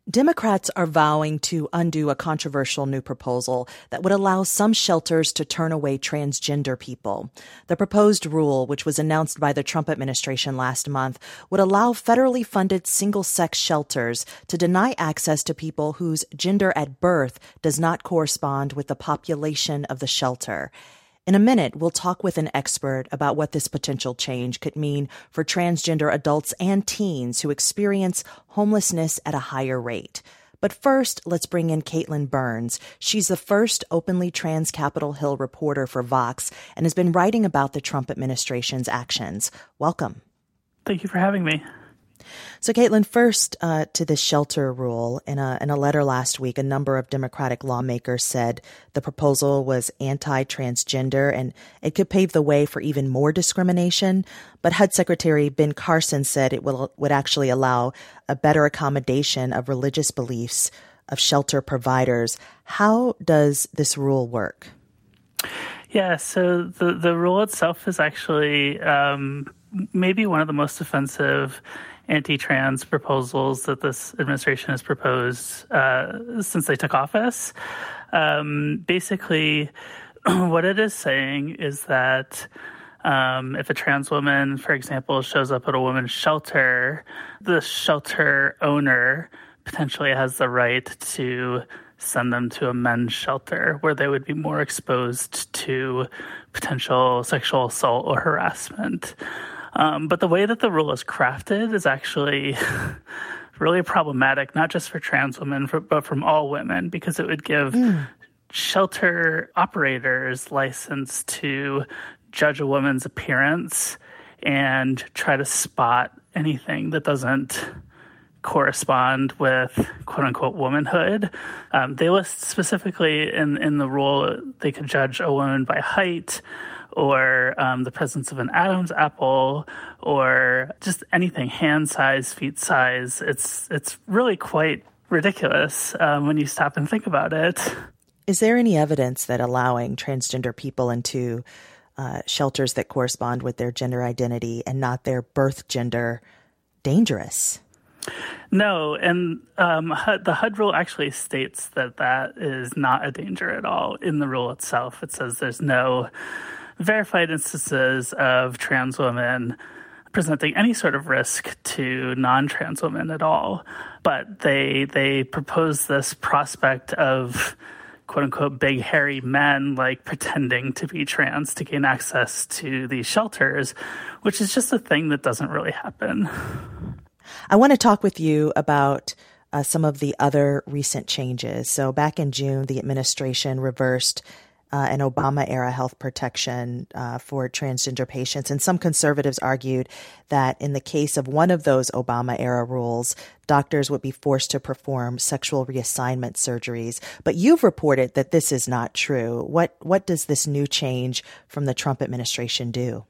Democrats are vowing to undo a controversial new proposal that would allow some shelters to turn away transgender people. The proposed rule, which was announced by the Trump administration last month, would allow federally funded single-sex shelters to deny access to people whose gender at birth does not correspond with the population of the shelter. In a minute, we'll talk with an expert about what this potential change could mean for transgender adults and teens who experience homelessness at a higher rate. But first, let's bring in Caitlin Burns. She's the first openly trans Capitol Hill reporter for Vox and has been writing about the Trump administration's actions. Welcome. Thank you for having me. So, Caitlin, first to the shelter rule. In a letter last week, a number of Democratic lawmakers said the proposal was anti-transgender and it could pave the way for even more discrimination. But HUD Secretary Ben Carson said it would actually allow a better accommodation of religious beliefs of shelter providers. How does this rule work? Yeah, so the rule itself is actually maybe one of the most offensive anti-trans proposals that this administration has proposed since they took office. Basically, what it is saying is that if a trans woman, for example, shows up at a women's shelter, the shelter owner potentially has the right to send them to a men's shelter where they would be more exposed to potential sexual assault or harassment. But the way that the rule is crafted is actually really problematic, not just for trans women, but from all women, because it would give shelter operators license to judge a woman's appearance and try to spot anything that doesn't correspond with quote-unquote womanhood. They list specifically in the rule they could judge a woman by height, or the presence of an Adam's apple, or just anything, hand size, feet size. It's really quite ridiculous when you stop and think about it. Is there any evidence that allowing transgender people into shelters that correspond with their gender identity and not their birth gender dangerous? No, and the HUD rule actually states that is not a danger at all in the rule itself. It says there's no verified instances of trans women presenting any sort of risk to non-trans women at all. But they propose this prospect of quote-unquote big hairy men like pretending to be trans to gain access to these shelters, which is just a thing that doesn't really happen. I want to talk with you about some of the other recent changes. So back in June, the administration reversed an Obama-era health protection for transgender patients. And some conservatives argued that in the case of one of those Obama-era rules, doctors would be forced to perform sexual reassignment surgeries. But you've reported that this is not true. What does this new change from the Trump administration do?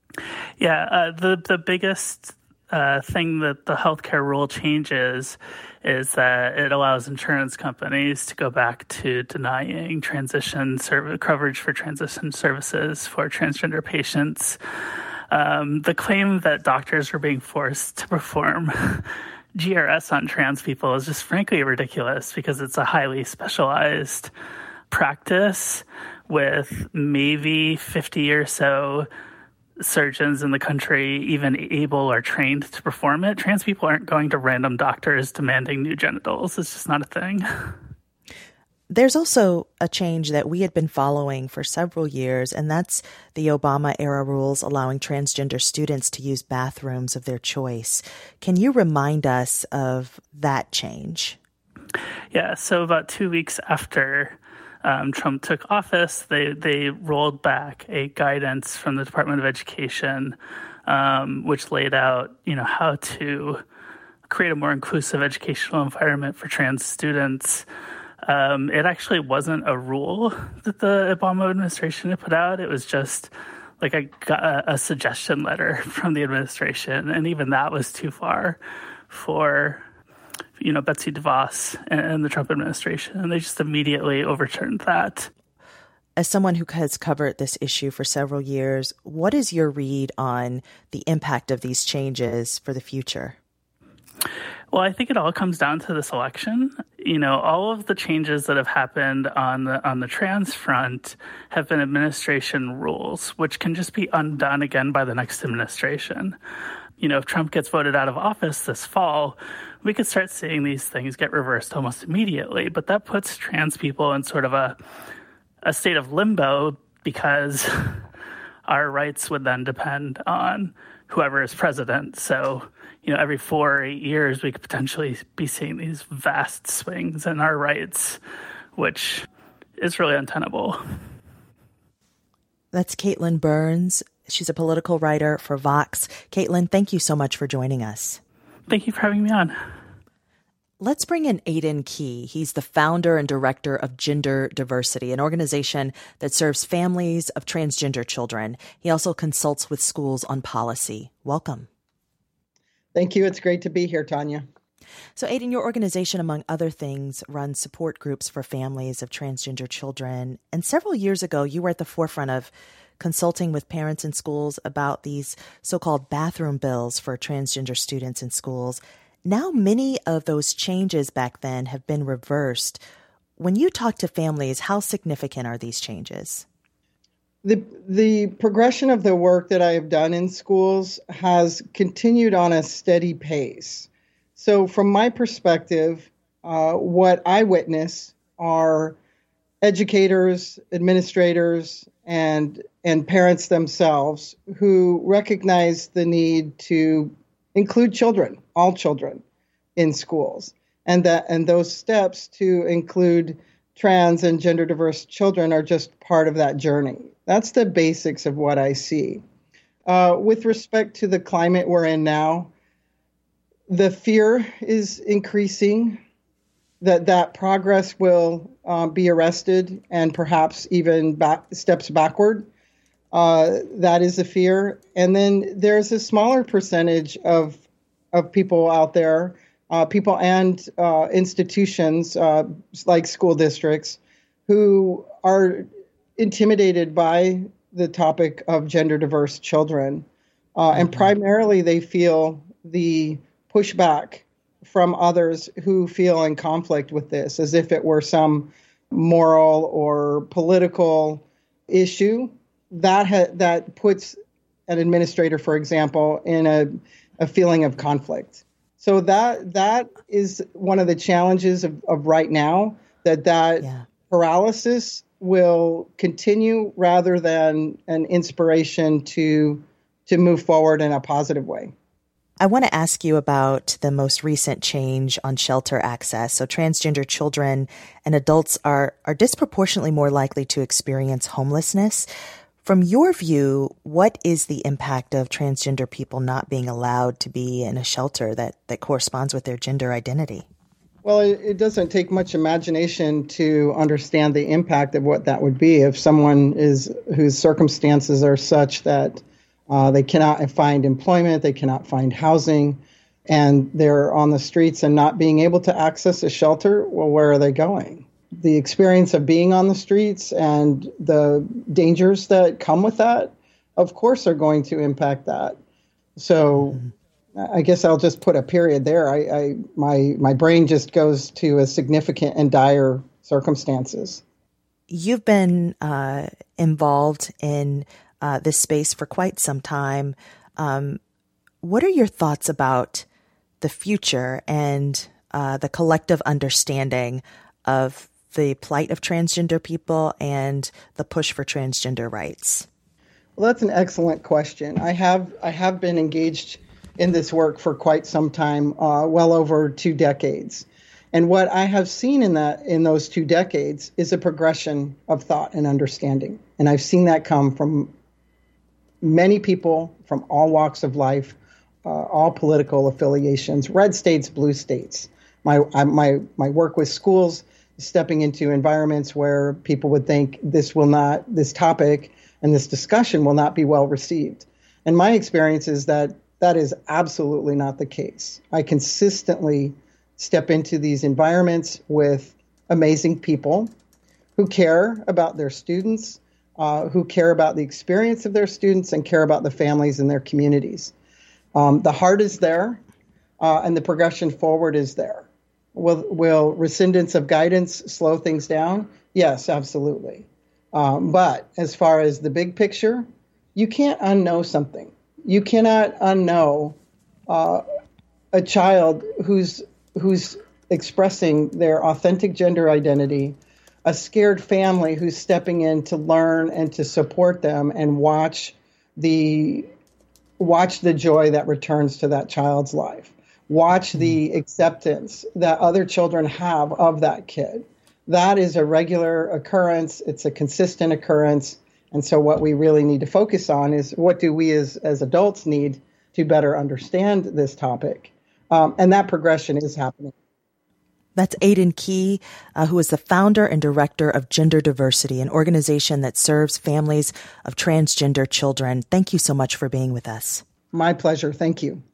Yeah, the biggest thing that the healthcare rule changes is that it allows insurance companies to go back to denying coverage for transition services for transgender patients. The claim that doctors are being forced to perform GRS on trans people is just frankly ridiculous because it's a highly specialized practice with maybe 50 or so surgeons in the country even able or trained to perform it. Trans people aren't going to random doctors demanding new genitals. It's just not a thing. There's also a change that we had been following for several years, and that's the Obama-era rules allowing transgender students to use bathrooms of their choice. Can you remind us of that change? Yeah, so about 2 weeks after Trump took office, they rolled back a guidance from the Department of Education, which laid out, how to create a more inclusive educational environment for trans students. It actually wasn't a rule that the Obama administration had put out. It was just like a suggestion letter from the administration, and even that was too far for Betsy DeVos and the Trump administration, and they just immediately overturned that. As someone who has covered this issue for several years, what is your read on the impact of these changes for the future? Well, I think it all comes down to this election. All of the changes that have happened on the trans front have been administration rules, which can just be undone again by the next administration. If Trump gets voted out of office this fall, we could start seeing these things get reversed almost immediately. But that puts trans people in sort of a state of limbo because our rights would then depend on whoever is president. So, every 4 or 8 years, we could potentially be seeing these vast swings in our rights, which is really untenable. That's Caitlin Burns. She's a political writer for Vox. Caitlin, thank you so much for joining us. Thank you for having me on. Let's bring in Aidan Key. He's the founder and director of Gender Diversity, an organization that serves families of transgender children. He also consults with schools on policy. Welcome. Thank you. It's great to be here, Tanya. So, Aidan, your organization, among other things, runs support groups for families of transgender children. And several years ago, you were at the forefront of consulting with parents in schools about these so-called bathroom bills for transgender students in schools. Now, many of those changes back then have been reversed. When you talk to families, how significant are these changes? The progression of the work that I have done in schools has continued on a steady pace. So from my perspective, what I witness are educators, administrators, and parents themselves who recognize the need to include children, all children, in schools, and those steps to include trans and gender diverse children are just part of that journey. That's the basics of what I see. With respect to the climate we're in now, the fear is increasing that progress will be arrested and perhaps even steps backward. That is a fear. And then there's a smaller percentage of people out there, people and institutions like school districts who are intimidated by the topic of gender diverse children. And primarily they feel the pushback from others who feel in conflict with this, as if it were some moral or political issue. That puts an administrator, for example, in a feeling of conflict. So that is one of the challenges of right now, that paralysis will continue rather than an inspiration to move forward in a positive way. I want to ask you about the most recent change on shelter access. So transgender children and adults are disproportionately more likely to experience homelessness. From your view, what is the impact of transgender people not being allowed to be in a shelter that corresponds with their gender identity? Well, it doesn't take much imagination to understand the impact of what that would be if someone whose circumstances are such that they cannot find employment, they cannot find housing, and they're on the streets and not being able to access a shelter. Well, where are they going? The experience of being on the streets and the dangers that come with that, of course, are going to impact that. So I guess I'll just put a period there. My brain just goes to a significant and dire circumstances. You've been involved in this space for quite some time. What are your thoughts about the future and the collective understanding of the plight of transgender people and the push for transgender rights? Well, that's an excellent question. I have been engaged in this work for quite some time, well over 2 decades. And what I have seen in those 2 decades is a progression of thought and understanding. And I've seen that come from many people from all walks of life, all political affiliations, red states, blue states. My work with schools, stepping into environments where people would think this topic and this discussion will not be well received. And my experience is that is absolutely not the case. I consistently step into these environments with amazing people who care about their students, who care about the experience of their students and care about the families in their communities. The heart is there. and the progression forward is there. Will rescindance of guidance slow things down? Yes, absolutely. But as far as the big picture, you can't unknow something. You cannot unknow a child who's expressing their authentic gender identity, a scared family who's stepping in to learn and to support them and watch the joy that returns to that child's life. Watch the acceptance that other children have of that kid. That is a regular occurrence. It's a consistent occurrence. And so what we really need to focus on is what do we as adults need to better understand this topic. And that progression is happening. That's Aiden Key, who is the founder and director of Gender Diversity, an organization that serves families of transgender children. Thank you so much for being with us. My pleasure. Thank you.